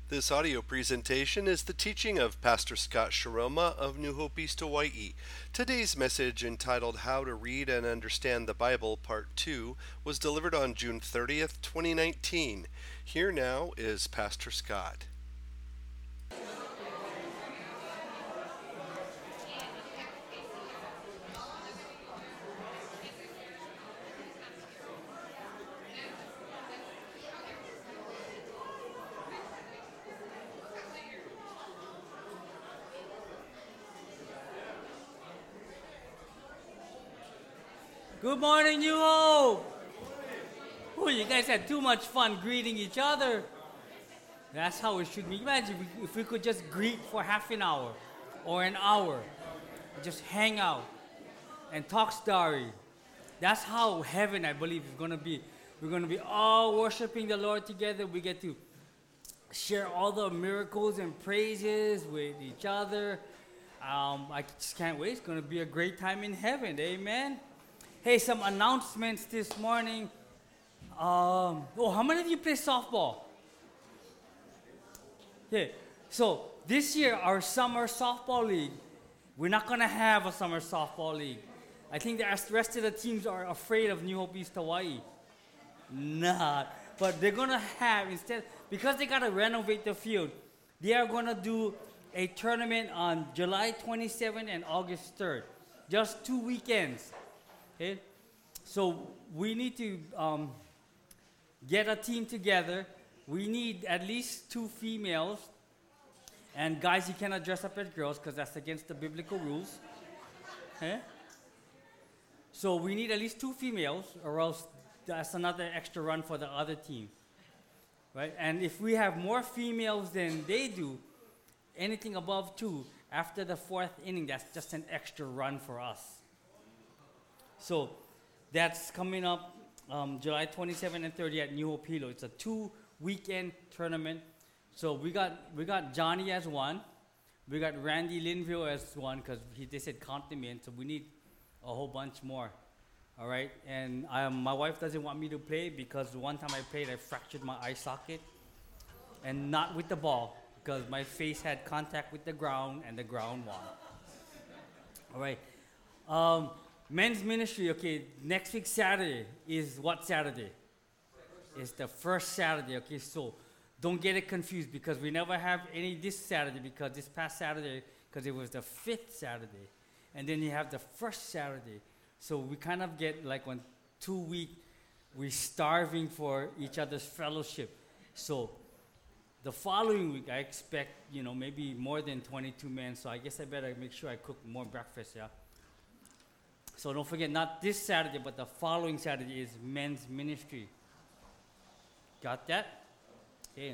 This audio presentation is the teaching of Pastor Scott Sharoma of New Hope East Hawaii. Today's message, entitled How to Read and Understand the Bible, Part 2, was delivered on June 30th, 2019. Here now is Pastor Scott. Good morning, New Hope! Oh, you guys had too much fun greeting each other. That's how it should be. Imagine if we could just greet for half an hour or an hour. Just hang out and talk story. That's how heaven, I believe, is going to be. We're going to be all worshiping the Lord together. We get to share all the miracles and praises with each other. I just can't wait. It's going to be a great time in heaven. Amen. Hey, some announcements this morning. How many of you play softball? Okay, so this year, our summer softball league, we're not going to have a summer softball league. I think the rest of the teams are afraid of New Hope East Hawaii. Nah, but they're going to have, instead, because they got to renovate the field, they are going to do a tournament on July 27th and August 3rd. Just 2 weekends. Okay? So we need to get a team together. We need at least 2 females. And guys, you cannot dress up as girls because that's against the biblical rules. Okay? So we need at least 2 females, or else that's another extra run for the other team. Right? And if we have more females than they do, anything above 2, after the 4th inning, that's just an extra run for us. So that's coming up July 27 and 30 at New Hope Hilo. It's a 2-weekend tournament. So we got Johnny as one. We got Randy Linville as one because they said count them in. So we need a whole bunch more. All right. And my wife doesn't want me to play because one time I played, I fractured my eye socket. And not with the ball because my face had contact with the ground and the ground won. All right. Men's ministry, okay, next week Saturday is what Saturday? It's the first Saturday, okay, so don't get it confused because we never have any this Saturday because this past Saturday, because it was the 5th Saturday, and then you have the first Saturday. So we kind of get like 2 weeks, we're starving for each other's fellowship. So the following week, I expect, maybe more than 22 men, so I guess I better make sure I cook more breakfast, yeah? So don't forget, not this Saturday, but the following Saturday is men's ministry. Got that? Okay.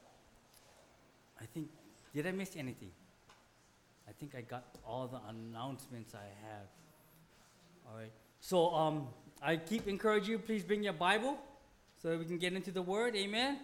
I think, did I miss anything? I think I got all the announcements I have. All right. So I keep encouraging you, please bring your Bible so that we can get into the Word. Amen?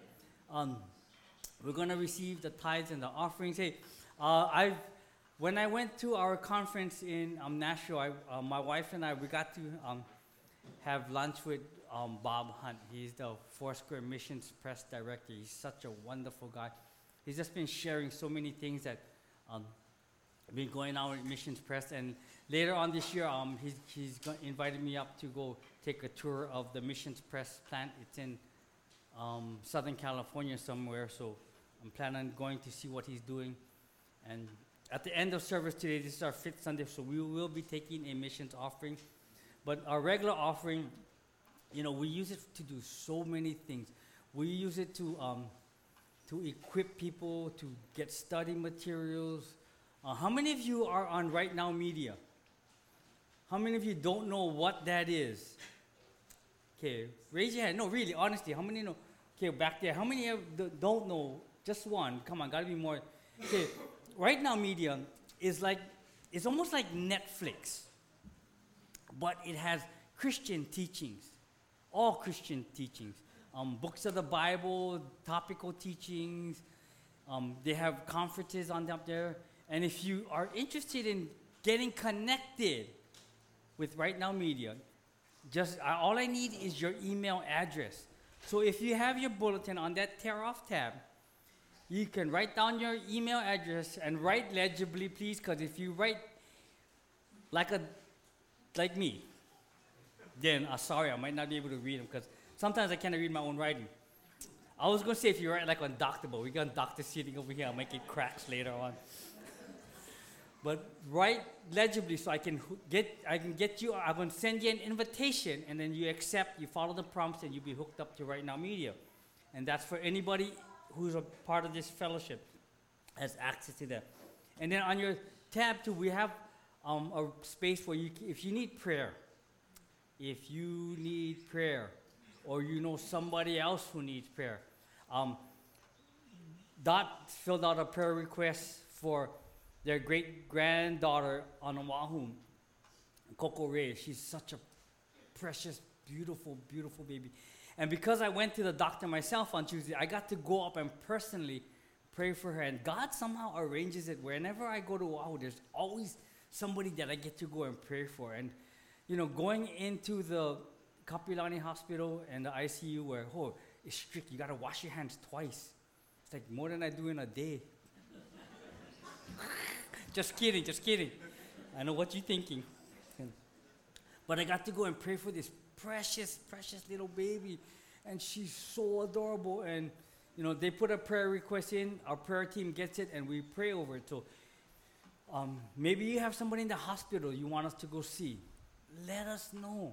We're going to receive the tithes and the offerings. Hey, when I went to our conference in Nashville, my wife and I, we got to have lunch with Bob Hunt. He's the Foursquare Missions Press Director. He's such a wonderful guy. He's just been sharing so many things that been going on with Missions Press. And later on this year, he's invited me up to go take a tour of the Missions Press plant. It's in Southern California somewhere, so I'm planning on going to see what he's doing. And at the end of service today, this is our 5th Sunday, so we will be taking a missions offering. But our regular offering, we use it to do so many things. We use it to equip people, to get study materials. How many of you are on Right Now Media? How many of you don't know what that is? Okay, raise your hand. No, really, honestly, how many know? Okay, back there. How many don't know? Just one. Come on, gotta be more. Okay. Right Now Media is it's almost like Netflix, but it has Christian teachings, all Christian teachings, books of the Bible, topical teachings. They have conferences on up there, and if you are interested in getting connected with Right Now Media, all I need is your email address. So if you have your bulletin on that tear off tab, you can write down your email address and write legibly, please, because if you write like me, then sorry, I might not be able to read them because sometimes I can't read my own writing. I was going to say if you write like on doctor, but we got doctor sitting over here. I'll make it cracks later on. But write legibly so I can get you. I'm going to send you an invitation, and then you accept. You follow the prompts, and you'll be hooked up to Right Now Media, and that's for anybody who's a part of this fellowship has access to that. And then on your tab too, we have a space where if you need prayer, or you know somebody else who needs prayer. Dot filled out a prayer request for their great-granddaughter on Oahu, Coco Ray. She's such a precious, beautiful, beautiful baby. And because I went to the doctor myself on Tuesday, I got to go up and personally pray for her. And God somehow arranges it. Whenever I go to Oahu, there's always somebody that I get to go and pray for. And, you know, going into the Kapilani Hospital and the ICU where, it's strict. You got to wash your hands twice. It's like more than I do in a day. Just kidding. I know what you're thinking. But I got to go and pray for this precious, precious little baby. And she's so adorable. And, you know, they put a prayer request in. Our prayer team gets it, and we pray over it. So maybe you have somebody in the hospital you want us to go see. Let us know.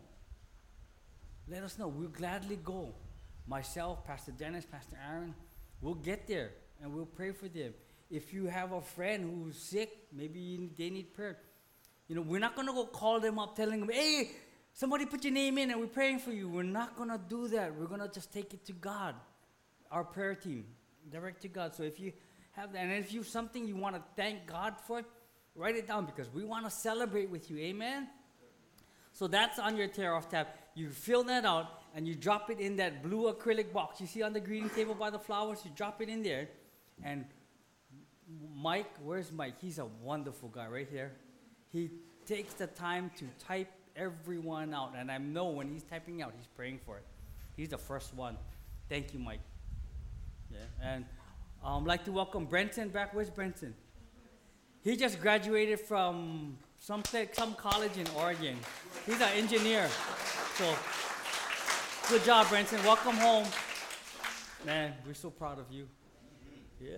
We'll gladly go. Myself, Pastor Dennis, Pastor Aaron, we'll get there and we'll pray for them. If you have a friend who's sick, maybe they need prayer. You know, we're not going to go call them up telling them, hey, somebody put your name in and we're praying for you. We're not going to do that. We're going to just take it to God, our prayer team, direct to God. So if you have that, and if you have something you want to thank God for, write it down because we want to celebrate with you. Amen? So that's on your tear off tab. You fill that out and you drop it in that blue acrylic box. You see on the greeting table by the flowers, you drop it in there. And Mike, where's Mike? He's a wonderful guy right here. He takes the time to type everyone out. And I know when he's typing out, he's praying for it. He's the first one. Thank you, Mike. Yeah. And I'd like to welcome Brenton back. Where's Brenton? He just graduated from some college in Oregon. He's an engineer. So, good job, Brenton. Welcome home. Man, we're so proud of you. Yeah.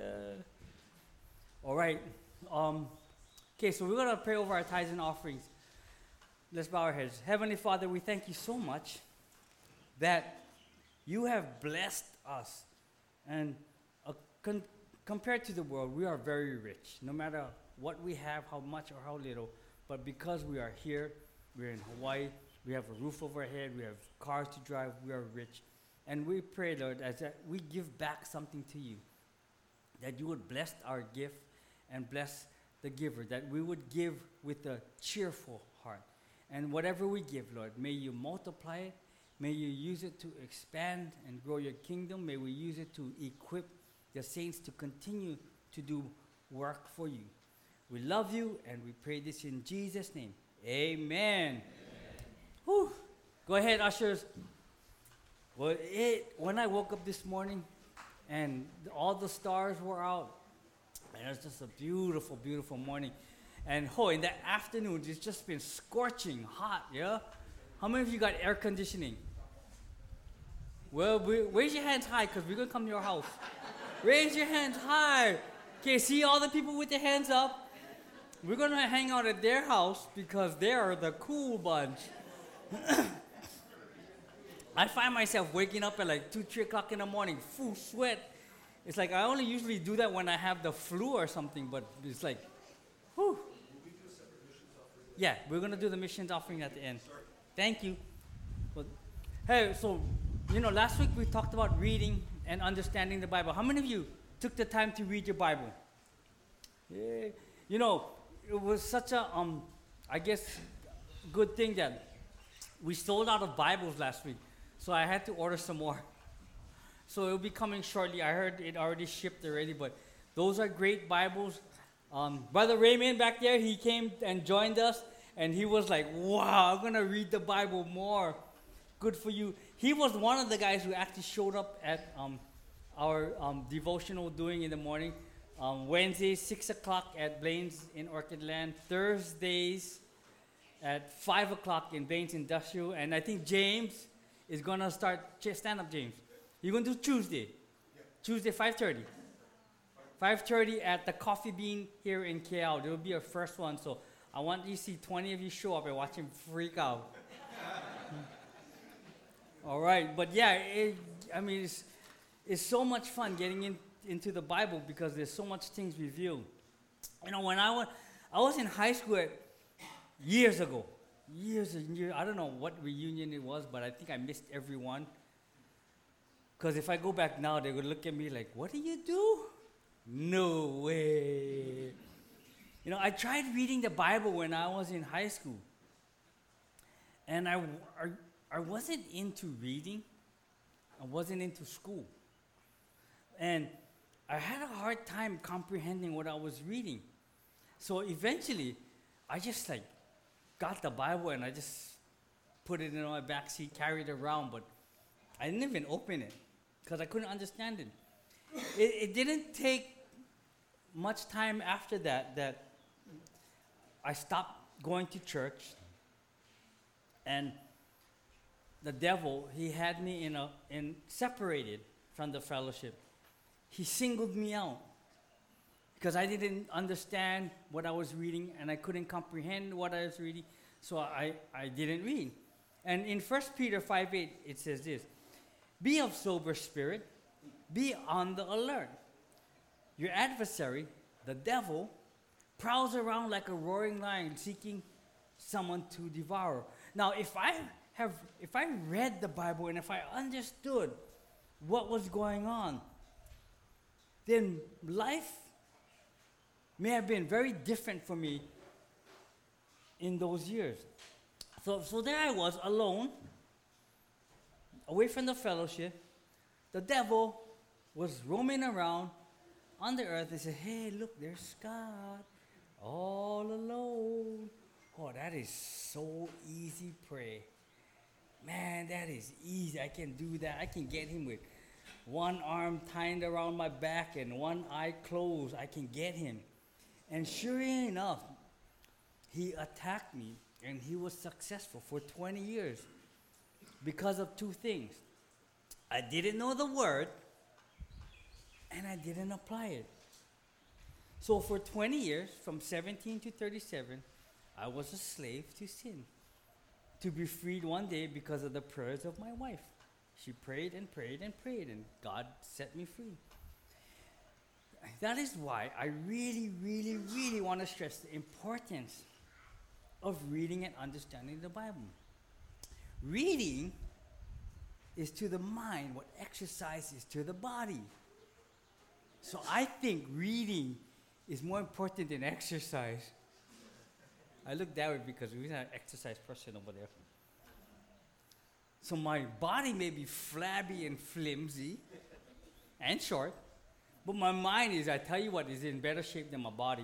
All right. Okay, so we're going to pray over our tithes and offerings. Let's bow our heads. Heavenly Father, we thank you so much that you have blessed us. And compared to the world, we are very rich. No matter what we have, how much or how little, but because we are here, we're in Hawaii, we have a roof over our head, we have cars to drive, we are rich. And we pray, Lord, as that we give back something to you, that you would bless our gift and bless the giver, that we would give with a cheerful heart. And whatever we give, Lord, may you multiply it, may you use it to expand and grow your kingdom, may we use it to equip the saints to continue to do work for you. We love you, and we pray this in Jesus' name. Amen. Whew. Go ahead, ushers. Well, when I woke up this morning, and all the stars were out, and it was just a beautiful, beautiful morning. And in the afternoon, it's just been scorching hot, yeah? How many of you got air conditioning? Well, raise your hands high, because we're going to come to your house. Raise your hands high. Okay, see all the people with their hands up? We're going to hang out at their house because they are the cool bunch. I find myself waking up at like 2, 3 o'clock in the morning, full sweat. It's like I only usually do that when I have the flu or something, but it's like, whew. Yeah, we're going to do the missions offering at the end. Thank you. But, hey, so, last week we talked about reading and understanding the Bible. How many of you took the time to read your Bible? Yeah. It was such a, good thing that we sold out of Bibles last week. So I had to order some more. So it will be coming shortly. I heard it already shipped already, but those are great Bibles. Brother Raymond back there, he came and joined us, and he was like, wow, I'm going to read the Bible more. Good for you. He was one of the guys who actually showed up at our devotional doing in the morning. Wednesdays, 6 o'clock at Blaine's in Orchid Land. Thursdays at 5 o'clock in Blaine's Industrial. And I think James is going to start, stand up, James. You're going to do Tuesday. Yeah. Tuesday, 5:30. 5:30 at the Coffee Bean here in KL. There will be our first one. So I want you to see 20 of you show up and watch him freak out. All right. But yeah, it's so much fun getting into the Bible because there's so much things revealed. You know, when I was in high school years ago. Years and years. I don't know what reunion it was, but I think I missed every one. Because if I go back now, they would look at me like, what do you do? No way. You know, I tried reading the Bible when I was in high school. And I wasn't into reading. I wasn't into school. And I had a hard time comprehending what I was reading. So eventually, I just got the Bible and I just put it in my back seat, carried it around, but I didn't even open it because I couldn't understand it. It didn't take much time after that I stopped going to church, and the devil, he had me in separated from the fellowship. He singled me out because I didn't understand what I was reading and I couldn't comprehend what I was reading, so I didn't read. And in 1 Peter 5:8, it says this: be of sober spirit, be on the alert. Your adversary, the devil, prowls around like a roaring lion seeking someone to devour. Now, if I read the Bible and if I understood what was going on, then life may have been very different for me in those years. So there I was, alone, away from the fellowship. The devil was roaming around on the earth and said, hey, look, there's Scott, all alone. Oh, that is so easy, pray. Man, that is easy. I can do that. I can get him with one arm tied around my back and one eye closed. I can get him. And sure enough, he attacked me, and he was successful for 20 years because of two things. I didn't know the word, and I didn't apply it. So for 20 years, from 17 to 37, I was a slave to sin, to be freed one day because of the prayers of my wife. She prayed and prayed and prayed, and God set me free. That is why I really, really, really want to stress the importance of reading and understanding the Bible. Reading is to the mind what exercise is to the body. So I think reading is more important than exercise. I look that way because we have an exercise person over there. So my body may be flabby and flimsy and short, but my mind is, I tell you what, is in better shape than my body.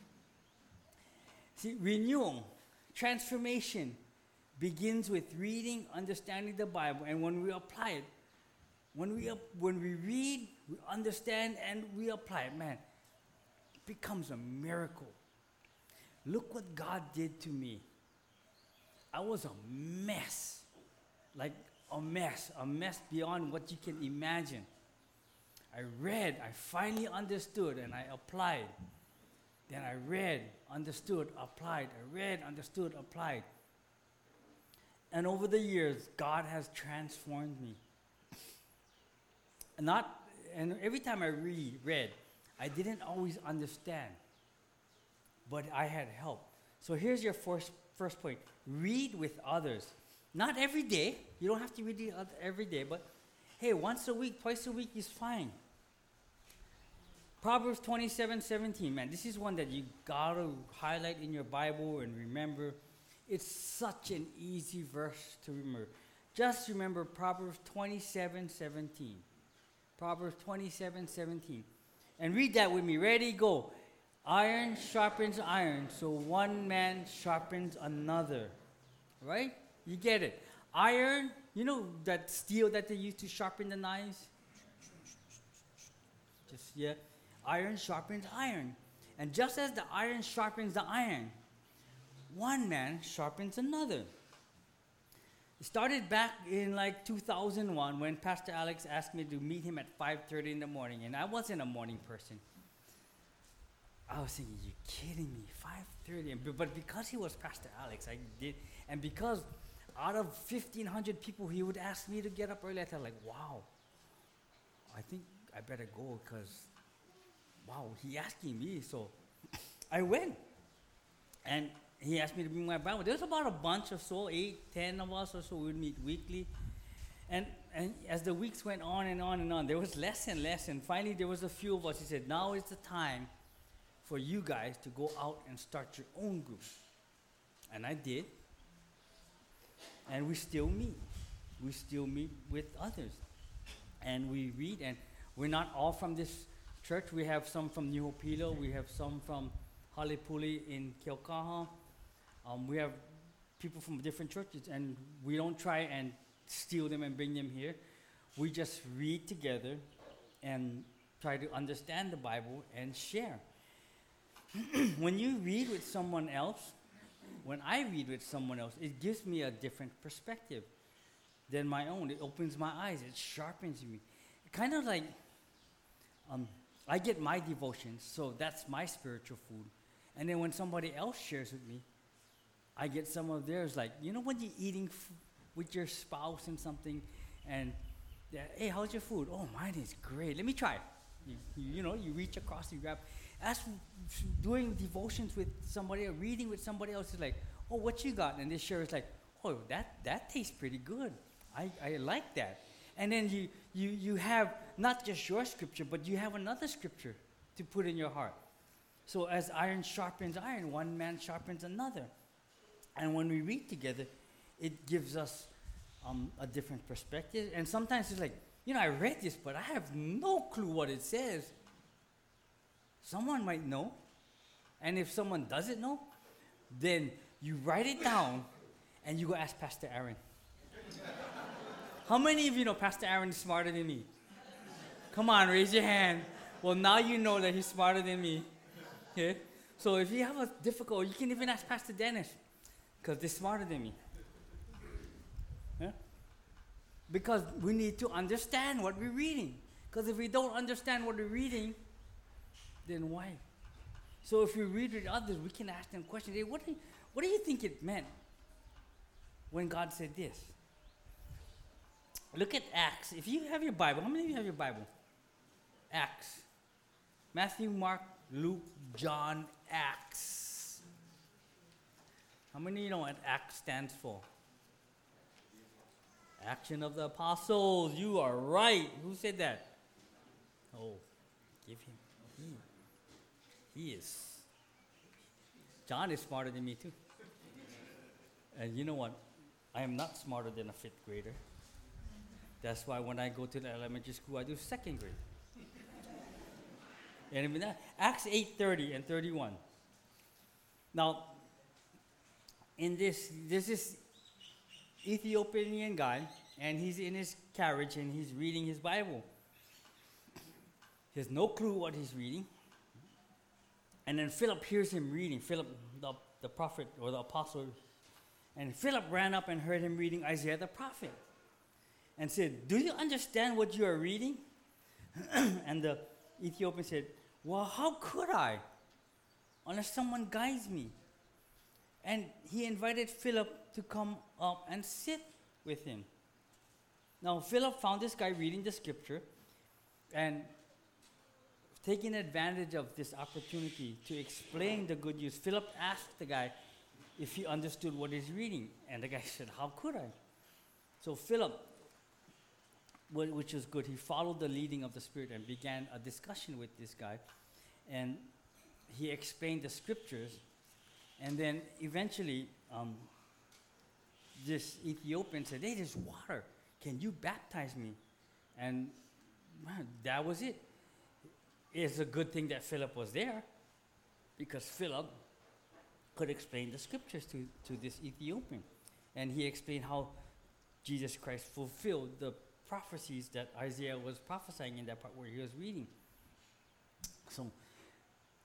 See, renewal, transformation begins with reading, understanding the Bible, and when we apply it, when we read, we understand, and we apply it, man, it becomes a miracle. Look what God did to me. I was a mess, like a mess beyond what you can imagine. I read, I finally understood, and I applied. Then I read, understood, applied. I read, understood, applied. And over the years, God has transformed me. And every time I read, I didn't always understand, but I had help. So here's your first point. Read with others. Not every day. You don't have to read every day, but hey, once a week, twice a week is fine. Proverbs 27:17, man, this is one that you gotta highlight in your Bible and remember. It's such an easy verse to remember. Just remember Proverbs 27:17. Proverbs 27:17. And read that with me. Ready, go. Iron sharpens iron, so one man sharpens another. Right? You get it. Iron, you know that steel that they use to sharpen the knives? Yeah, iron sharpens iron. And just as the iron sharpens the iron, one man sharpens another. It started back in like 2001 when Pastor Alex asked me to meet him at 5:30 in the morning, and I wasn't a morning person. I was thinking, you kidding me, 5:30? But because he was Pastor Alex, I did, and because out of 1,500 people, he would ask me to get up early. I thought, like, wow, I think I better go because, wow, he asking me. So I went, and he asked me to bring my Bible. There was about a bunch of so, 8, 10 of us or so. We would meet weekly. And as the weeks went on and on and on, there was less and less. And finally, there was a few of us. He said, now is the time for you guys to go out and start your own group. And I did. And we still meet. We still meet with others. And we read. And we're not all from this church. We have some from New Hope Hilo. We have some from Halipuli in Keaukaha. We have people from different churches, and we don't try and steal them and bring them here. We just read together and try to understand the Bible and share. When you read with someone else, when I read with someone else, it gives me a different perspective than my own. It opens my eyes. It sharpens me. Kind of like I get my devotions, so that's my spiritual food. And then when somebody else shares with me, I get some of theirs. Like, you know when you're eating with your spouse and something, and hey, how's your food? Oh, mine is great. Let me try it. You reach across and grab. As doing devotions with somebody or reading with somebody else is like, oh, what you got? And they share is like, oh, that tastes pretty good. I like that. And then you have not just your scripture, but you have another scripture to put in your heart. So as iron sharpens iron, one man sharpens another. And when we read together, it gives us a different perspective. And sometimes it's like, I read this, but I have no clue what it says. Someone might know. And if someone doesn't know, then you write it down and you go ask Pastor Aaron. How many of you know Pastor Aaron is smarter than me? Come on, raise your hand. Well, now you know that he's smarter than me. Okay? So if you have a difficult, you can even ask Pastor Dennis, because they're smarter than me. Yeah? Because we need to understand what we're reading. Because if we don't understand what we're reading, then why? So if we read with others, we can ask them questions. Hey, what do you think it meant when God said this? Look at Acts. If you have your Bible, how many of you have your Bible? Acts. Matthew, Mark, Luke, John, Acts. How many of you know what Acts stands for? Action of the Apostles. You are right. Who said that? Oh, give him. He is. John is smarter than me too. And you know what? I am not smarter than a 5th grader. That's why when I go to the elementary school, I do 2nd grade. And even that, Acts 8:30 and 31. Now, in this Ethiopian guy, and he's in his carriage and he's reading his Bible. He has no clue what he's reading. And then Philip hears him reading, Philip, the prophet or the apostle. And Philip ran up and heard him reading Isaiah the prophet and said, do you understand what you are reading? And the Ethiopian said, well, how could I unless someone guides me? And he invited Philip to come up and sit with him. Now, Philip found this guy reading the scripture, and taking advantage of this opportunity to explain the good news, Philip asked the guy if he understood what he's reading. And the guy said, how could I? So Philip, which was good, he followed the leading of the Spirit and began a discussion with this guy. And he explained the scriptures. And then eventually, this Ethiopian said, hey, there's water. Can you baptize me? And that was it. It's a good thing that Philip was there, because Philip could explain the scriptures to this Ethiopian. And he explained how Jesus Christ fulfilled the prophecies that Isaiah was prophesying in that part where he was reading.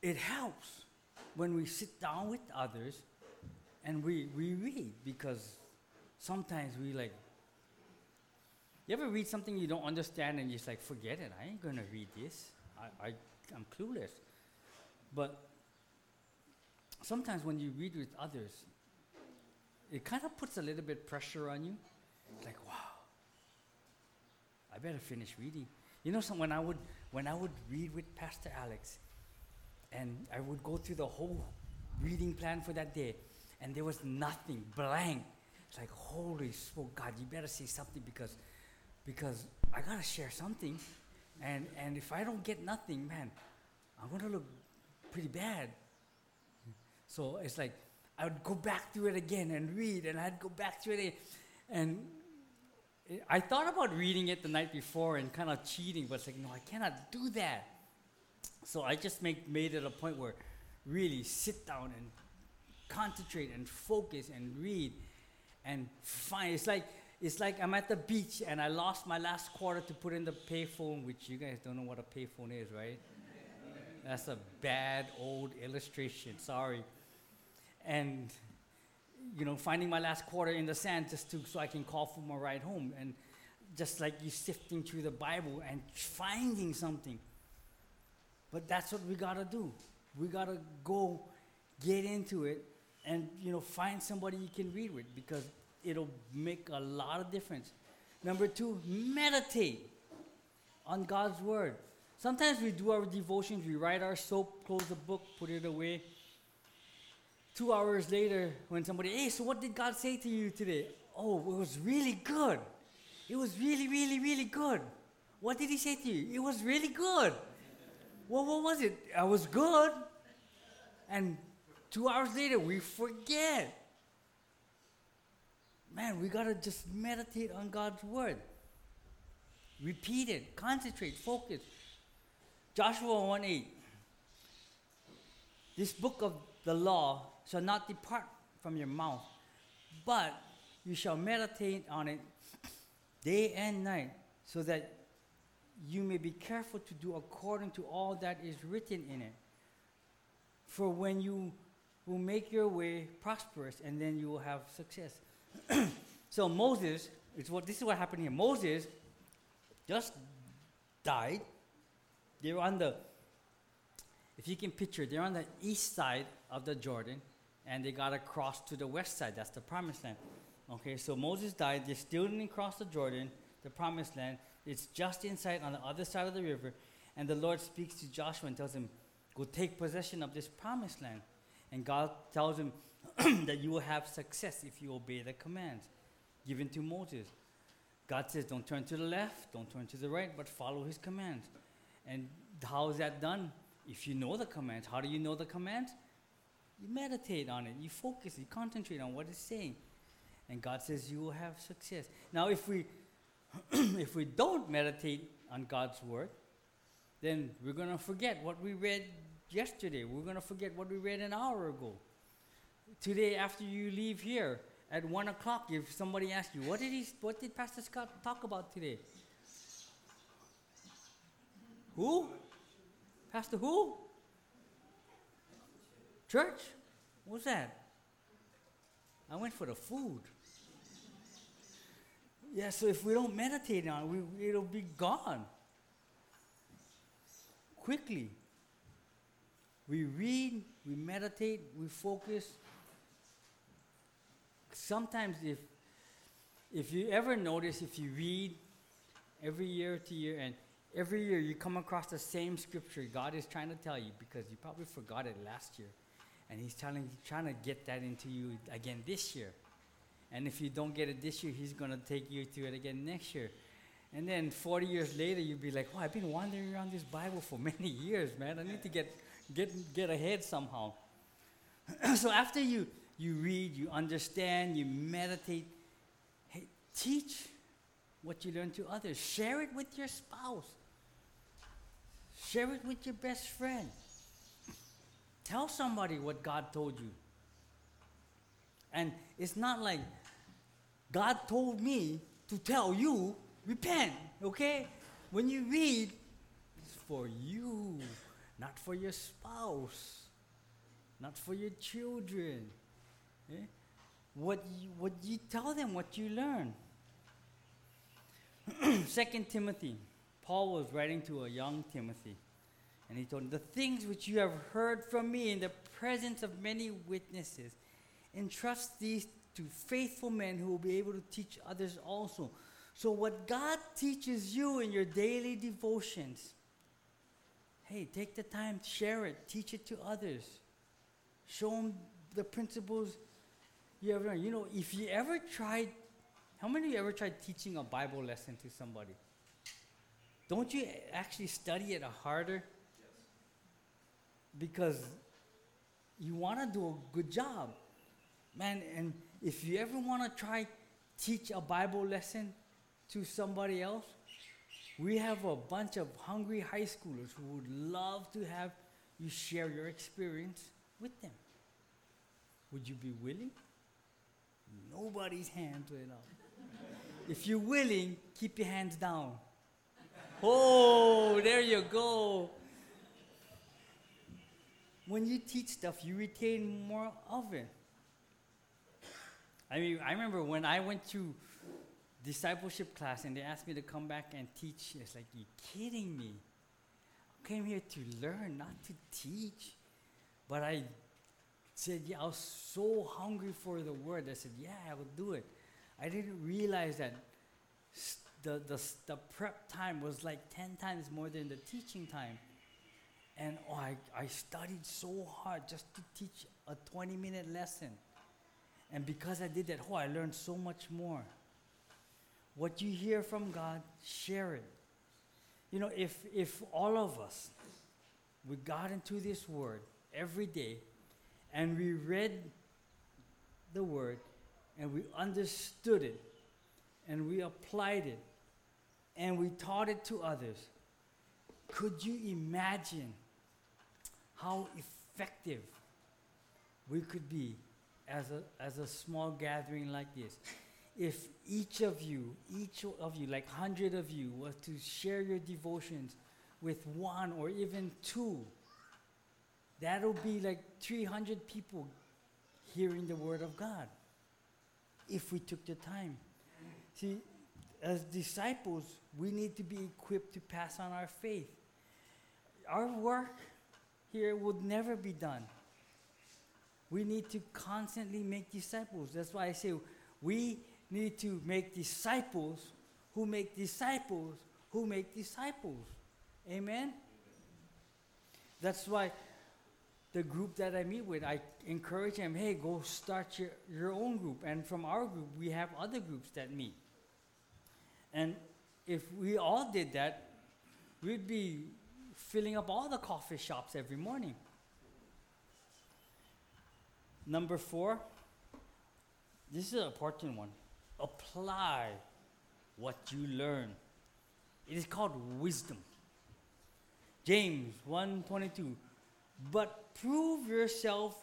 it helps when we sit down with others and we read, because sometimes we like, you ever read something you don't understand and you just like, forget it, I ain't gonna read this. I'm clueless. But sometimes when you read with others, it kind of puts a little bit pressure on you. Like, wow, I better finish reading. You know, when I would read with Pastor Alex, and I would go through the whole reading plan for that day, and there was nothing, blank. It's like, holy smoke, God, you better say something because I gotta share something, and if I don't get nothing, man, I'm gonna look pretty bad. So it's like I would go back through it again and read, and I'd go back through it, and I thought about reading it the night before and kind of cheating, but it's like, no, I cannot do that. So I just made it a point where really sit down and concentrate and focus and read and find. It's like I'm at the beach and I lost my last quarter to put in the payphone, which you guys don't know what a payphone is, right? That's a bad old illustration, sorry. And you know, finding my last quarter in the sand so I can call for my ride home, and just like you sifting through the Bible and finding something. But that's what we gotta do. We gotta go get into it and, you know, find somebody you can read with, because it'll make a lot of difference. Number 2, meditate on God's word. Sometimes we do our devotions, we write our soap, close the book, put it away. 2 hours later, when somebody, hey, so what did God say to you today? Oh, it was really good. It was really, really, really good. What did he say to you? It was really good. Well, what was it? It was good. And 2 hours later, we forget. Man, we got to just meditate on God's word. Repeat it. Concentrate. Focus. Joshua 1:8. This book of the law shall not depart from your mouth, but you shall meditate on it day and night, so that you may be careful to do according to all that is written in it. For when you will make your way prosperous, and then you will have success. So Moses, this is what happened here. Moses just died. They were on the, if you can picture, they're on the east side of the Jordan, and they got to cross to the west side. That's the promised land. Okay, so Moses died. They still didn't cross the Jordan, the promised land. It's just inside on the other side of the river. And the Lord speaks to Joshua and tells him, go take possession of this promised land. And God tells him that you will have success if you obey the commands given to Moses. God says, don't turn to the left, don't turn to the right, but follow his commands. And how is that done? If you know the commands. How do you know the commands? You meditate on it. You focus. You concentrate on what it's saying. And God says you will have success. Now, if we if we don't meditate on God's word, then we're going to forget what we read yesterday. We're going to forget what we read an hour ago. Today, after you leave here at 1 o'clock, if somebody asks you, what did Pastor Scott talk about today? Who? Pastor who? Church? What's that? I went for the food. Yeah, so if we don't meditate on it, it'll be gone quickly. We read, we meditate, we focus. Sometimes if you ever notice, if you read every year to year, and every year you come across the same scripture God is trying to tell you, because you probably forgot it last year, and he's trying to get that into you again this year. And if you don't get it this year, he's going to take you to it again next year. And then 40 years later, you'll be like, I've been wandering around this Bible for many years, man. I need to get ahead somehow. So after you read, you understand, you meditate, hey, teach what you learn to others. Share it with your spouse. Share it with your best friend. Tell somebody what God told you. And it's not like God told me to tell you, repent, okay? When you read, it's for you, not for your spouse, not for your children. Eh? What you tell them, what you learn. 2 Timothy, Paul was writing to a young Timothy, and he told him, the things which you have heard from me in the presence of many witnesses, entrust these to faithful men who will be able to teach others also. So what God teaches you in your daily devotions, hey, take the time, share it, teach it to others. Show them the principles you ever learned. You know, if you ever tried, how many of you ever tried teaching a Bible lesson to somebody? Don't you actually study it harder? Because you want to do a good job. Man, and if you ever want to try teach a Bible lesson to somebody else, we have a bunch of hungry high schoolers who would love to have you share your experience with them. Would you be willing? Nobody's hands went up. If you're willing, keep your hands down. Oh, there you go. When you teach stuff, you retain more of it. I mean, I remember when I went to discipleship class and they asked me to come back and teach. It's like, you kidding me? I came here to learn, not to teach. But I said, yeah, I was so hungry for the word. I said, yeah, I will do it. I didn't realize that the prep time was like 10 times more than the teaching time. And I studied so hard just to teach a 20-minute lesson. And because I did that, I learned so much more. What you hear from God, share it. You know, if all of us, we got into this word every day, and we read the word, and we understood it, and we applied it, and we taught it to others, could you imagine how effective we could be as a small gathering like this? If each of you, like 100 of you, was to share your devotions with one or even two, that'll be like 300 people hearing the word of God, if we took the time. See, as disciples, we need to be equipped to pass on our faith. Our work here would never be done. We need to constantly make disciples. That's why I say we need to make disciples who make disciples who make disciples. Amen? That's why the group that I meet with, I encourage them, hey, go start your own group. And from our group, we have other groups that meet. And if we all did that, we'd be filling up all the coffee shops every morning. Number 4, this is an important one. Apply what you learn. It is called wisdom. James 1:22. But prove yourself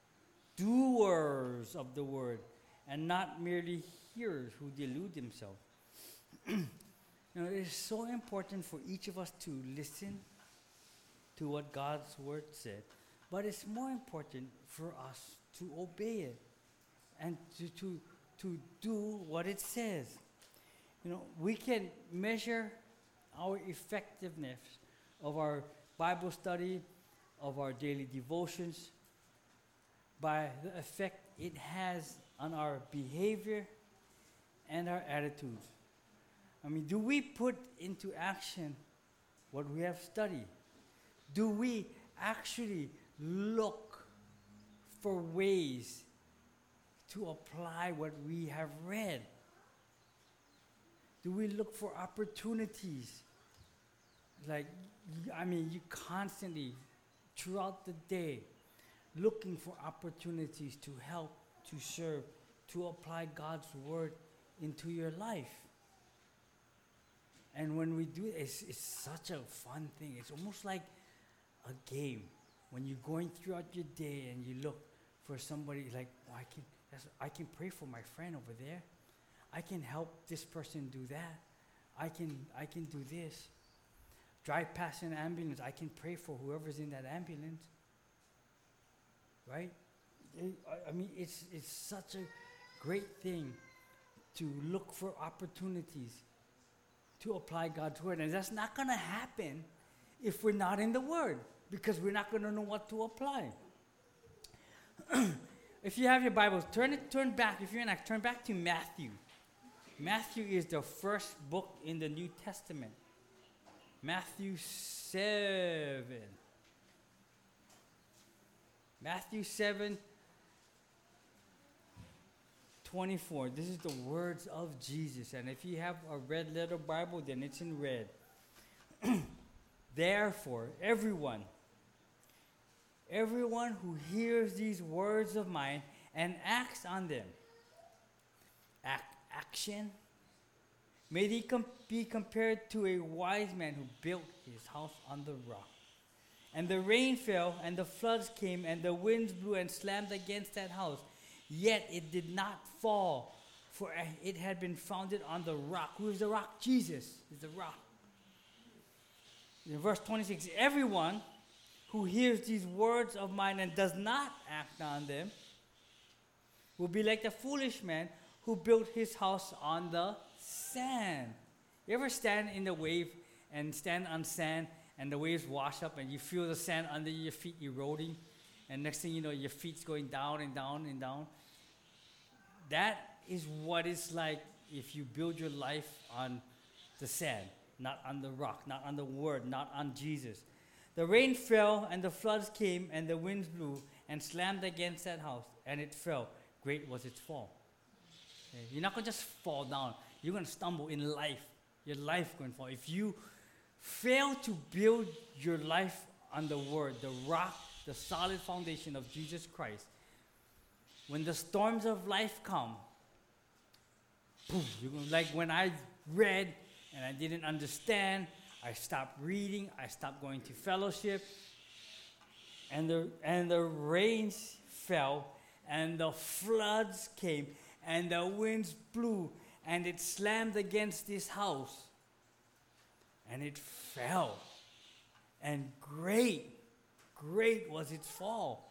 doers of the word, and not merely hearers who delude themselves. Now, it is so important for each of us to listen to what God's word said, but it's more important for us to obey it and to do what it says. You know, we can measure our effectiveness of our Bible study, of our daily devotions, by the effect it has on our behavior and our attitudes. I mean, do we put into action what we have studied? Do we actually look for ways to apply what we have read? Do we look for opportunities? Like, I mean, you constantly, throughout the day, looking for opportunities to help, to serve, to apply God's word into your life. And when we do it, it's such a fun thing. It's almost like a game. When you're going throughout your day and you look for somebody, like, oh, I can pray for my friend over there. I can help this person do that. I can do this. drive past an ambulance, I can pray for whoever's in that ambulance. Right? I mean, it's such a great thing to look for opportunities to apply God's word. And that's not going to happen if we're not in the word, because we're not going to know what to apply. If you have your Bibles, turn back. If you're in Acts, turn back to Matthew. Matthew is the first book in the New Testament. Matthew 7. Matthew 7:24. This is the words of Jesus. And if you have a red letter Bible, then it's in red. Therefore, everyone who hears these words of mine and acts on them, action, may they be compared to a wise man who built his house on the rock. And the rain fell, and the floods came, and the winds blew and slammed against that house. Yet it did not fall, for it had been founded on the rock. Who is the rock? Jesus is the rock. In verse 26, everyone who hears these words of mine and does not act on them will be like the foolish man who built his house on the sand. You ever stand in the wave and stand on sand and the waves wash up and you feel the sand under your feet eroding, and next thing you know, your feet's going down and down and down? That is what it's like if you build your life on the sand, not on the rock, not on the word, not on Jesus. The rain fell, and the floods came, and the winds blew and slammed against that house, and it fell. Great was its fall. Okay? You're not going to just fall down. You're going to stumble in life. Your life going to fall. If you fail to build your life on the word, the rock, the solid foundation of Jesus Christ, when the storms of life come, boom, like when I read and I didn't understand, I stopped reading, I stopped going to fellowship, and the rains fell, and the floods came, and the winds blew, and it slammed against this house, and it fell. And great was its fall.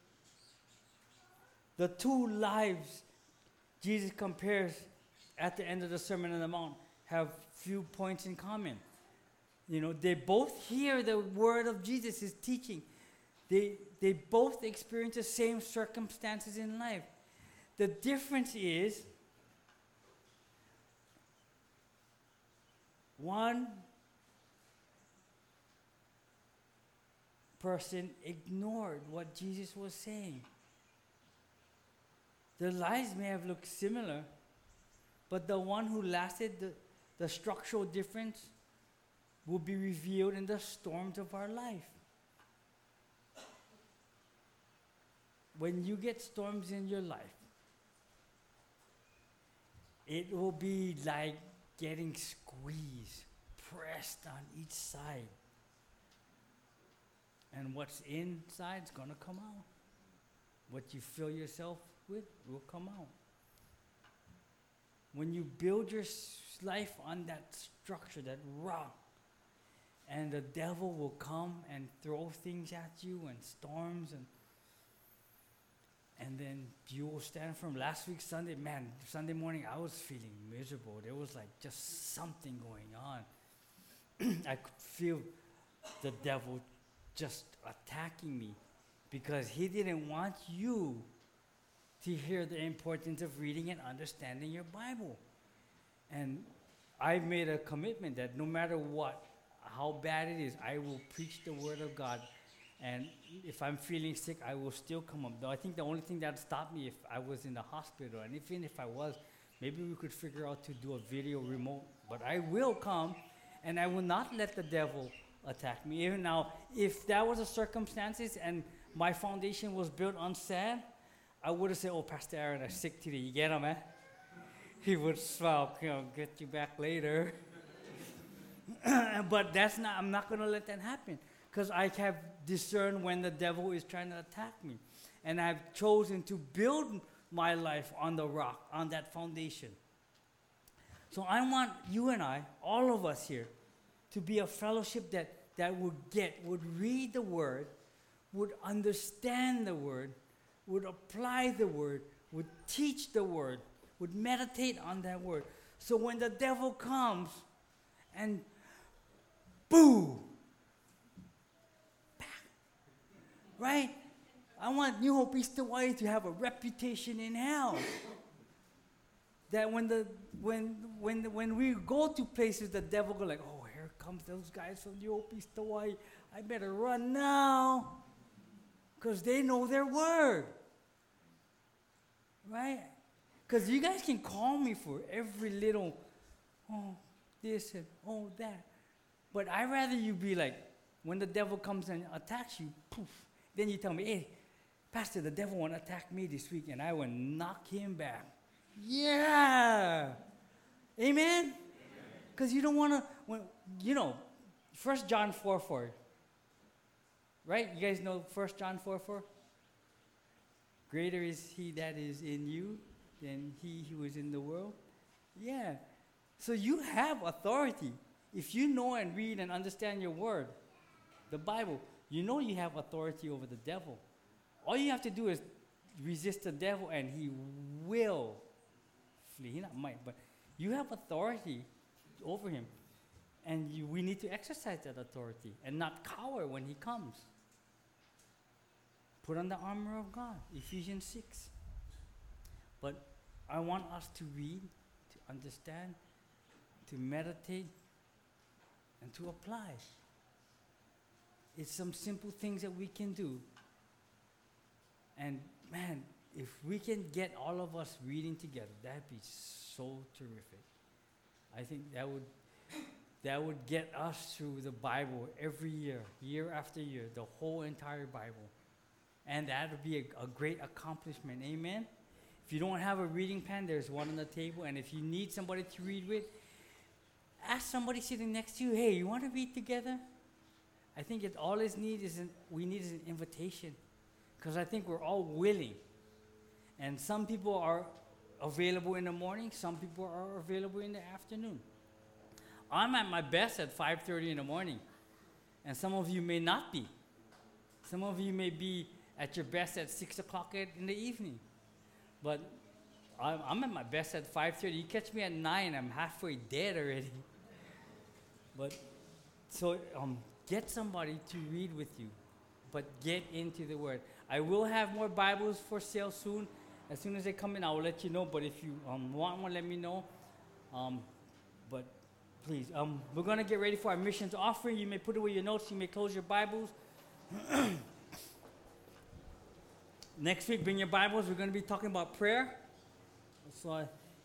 The two lives Jesus compares at the end of the Sermon on the Mount have few points in common. You know, they both hear the word of Jesus, his teaching. They both experience the same circumstances in life. The difference is one person ignored what Jesus was saying. Their lives may have looked similar, but the one who lasted, the structural difference will be revealed in the storms of our life. When you get storms in your life, it will be like getting squeezed, pressed on each side. And what's inside is going to come out. What you fill yourself with will come out. When you build your life on that structure, that rock, and the devil will come and throw things at you and storms, and then you will stand from last week Sunday. Man, Sunday morning I was feeling miserable. There was like just something going on. I could feel the devil just attacking me because he didn't want you to hear the importance of reading and understanding your Bible. And I made a commitment that no matter what, how bad it is, I will preach the word of God. And if I'm feeling sick, I will still come up. Though I think the only thing that stopped me if I was in the hospital, and even if I was, maybe we could figure out to do a video remote. But I will come, and I will not let the devil attack me. Even now, if that was the circumstances and my foundation was built on sand, I would have said, "Oh, Pastor Aaron, I'm sick today. You get him, man?" He would smile, get you back later. But I'm not going to let that happen, because I have discerned when the devil is trying to attack me. And I've chosen to build my life on the rock, on that foundation. So I want you and I, all of us here, to be a fellowship that would read the Word, would understand the Word, would apply the Word, would teach the Word, would meditate on that Word. So when the devil comes and boo, right? I want New Hope East Hawaii to have a reputation in hell. That when we go to places, the devil go like, oh, here comes those guys from New Hope East Hawaii. I better run now, because they know their word, right? Because you guys can call me for every little, oh, this and oh, that. But I'd rather you be like, when the devil comes and attacks you, poof, then you tell me, hey, Pastor, the devil want to attack me this week, and I will knock him back. Yeah. Amen? Because you don't want to, 1 John 4:4. Right? You guys know 1 John 4:4? Greater is he that is in you than he who is in the world. Yeah. So you have authority. If you know and read and understand your word, the Bible, you know you have authority over the devil. All you have to do is resist the devil and he will flee. He not might, but you have authority over him. And we need to exercise that authority and not cower when he comes. Put on the armor of God, Ephesians 6. But I want us to read, to understand, to meditate, and to apply. It's some simple things that we can do. And man, if we can get all of us reading together, that'd be so terrific. I think that would get us through the Bible every year, year after year, the whole entire Bible. And that would be a great accomplishment. Amen? If you don't have a reading plan, there's one on the table. And if you need somebody to read with, ask somebody sitting next to you, hey, you want to read together? I think we need is an invitation. Because I think we're all willing. And some people are available in the morning. Some people are available in the afternoon. I'm at my best at 5:30 in the morning. And some of you may not be. Some of you may be at your best at 6 o'clock in the evening. But I'm at my best at 5:30. You catch me at 9, I'm halfway dead already. But so get somebody to read with you. But get into the Word. I will have more Bibles for sale soon. As soon as they come in, I will let you know. But if you want one, let me know. But please, we're going to get ready for our missions offering. You may put away your notes. You may close your Bibles. Next week, bring your Bibles. We're going to be talking about prayer. So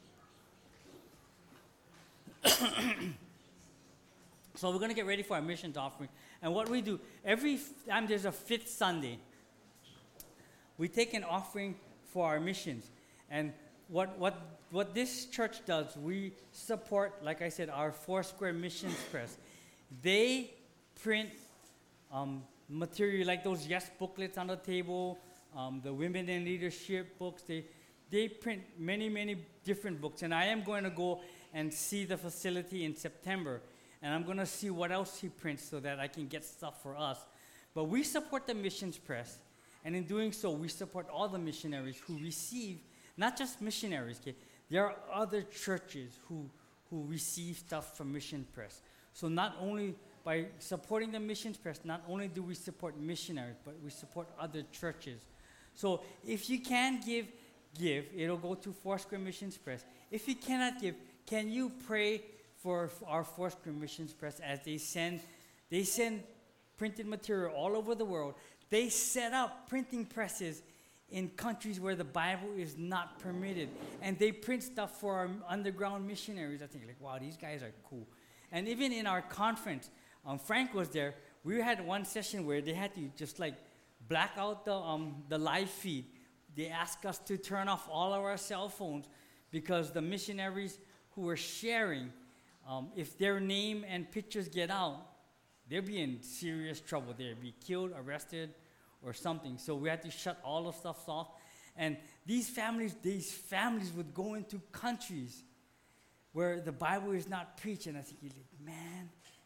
we're going to get ready for our missions offering. And what we do, every time there's a fifth Sunday, we take an offering for our missions. And what this church does, we support, like I said, our Foursquare Missions Press. They print material like those Yes booklets on the table, the Women in Leadership books. They print many, many different books. And I am going to go and see the facility in September. And I'm going to see what else he prints so that I can get stuff for us. But we support the Missions Press. And in doing so, we support all the missionaries who receive, not just missionaries, okay? There are other churches who receive stuff from Mission Press. So not only by supporting the Missions Press, not only do we support missionaries, but we support other churches. So if you can give, it'll go to Foursquare Missions Press. If you cannot give, can you pray for our Foursquare Missions Press as they send printed material all over the world. They set up printing presses in countries where the Bible is not permitted. And they print stuff for our underground missionaries. I think, like, wow, these guys are cool. And even in our conference, Frank was there. We had one session where they had to just like black out the live feed. They asked us to turn off all of our cell phones because the missionaries who were sharing, if their name and pictures get out, they'll be in serious trouble. They'll be killed, arrested, or something. So we had to shut all the stuff off. And these families would go into countries where the Bible is not preached. And I think, man,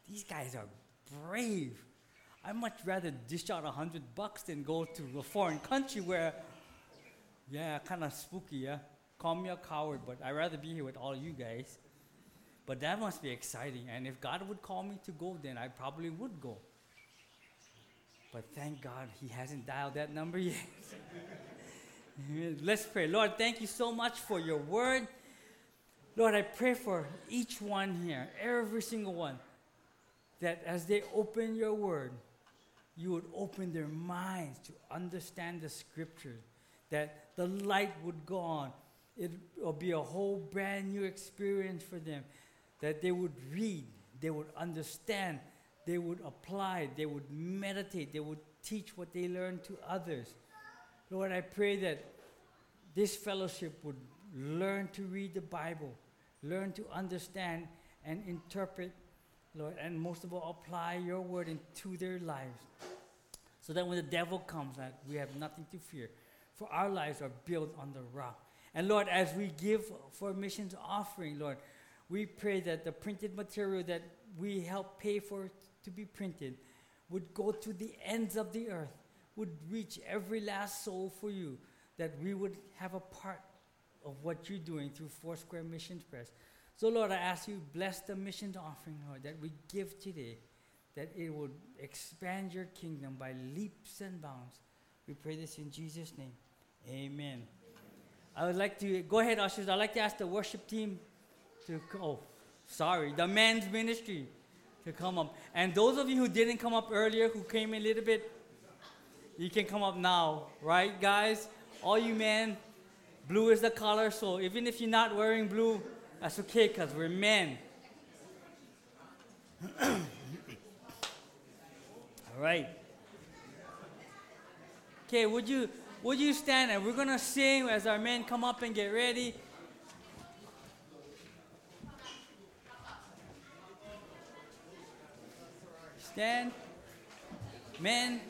these guys are brave. I'd much rather dish out $100 than go to a foreign country where, yeah, kind of spooky, yeah? Call me a coward, but I'd rather be here with all you guys. But that must be exciting. And if God would call me to go, then I probably would go. But thank God he hasn't dialed that number yet. Let's pray. Lord, thank you so much for your word. Lord, I pray for each one here, every single one, that as they open your word, you would open their minds to understand the scriptures, that the light would go on. It will be a whole brand new experience for them, that they would read, they would understand, they would apply, they would meditate, they would teach what they learn to others. Lord, I pray that this fellowship would learn to read the Bible, learn to understand and interpret, Lord, and most of all, apply your word into their lives, so that when the devil comes, that we have nothing to fear, for our lives are built on the rock. And Lord, as we give for missions offering, Lord, we pray that the printed material that we help pay for to be printed would go to the ends of the earth, would reach every last soul for you, that we would have a part of what you're doing through Foursquare Missions Press. So Lord, I ask you, bless the missions offering, Lord, that we give today, that it would expand your kingdom by leaps and bounds. We pray this in Jesus' name. Amen. I would like to, go ahead, ushers, I'd like to ask the worship team to, the men's ministry to come up. And those of you who didn't come up earlier, who came in a little bit, you can come up now, right, guys? All you men, blue is the color, so even if you're not wearing blue, that's okay, because we're men. All right. Okay, would you stand, and we're going to sing as our men come up and get ready. Stand. Men.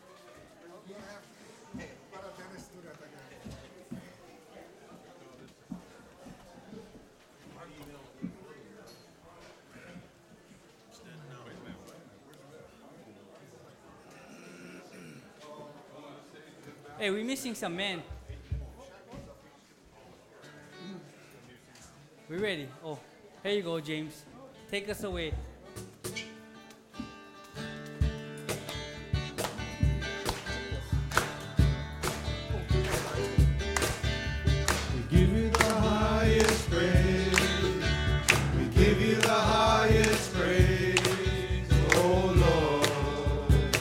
Hey, we're missing some men. We're ready. Oh, here you go, James. Take us away. We give you the highest praise. We give you the highest praise, oh Lord.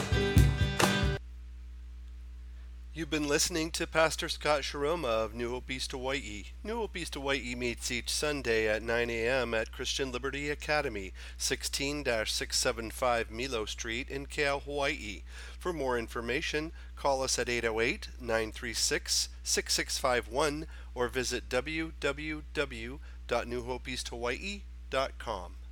You've been listening to Pastor Scott Shiroma of New Hope East Hawaii. New Hope East Hawaii meets each Sunday at 9 a.m. at Christian Liberty Academy, 16-675 Milo Street in Keau, Hawaii. For more information, call us at 808-936-6651 or visit www.newhopeeasthawaii.com.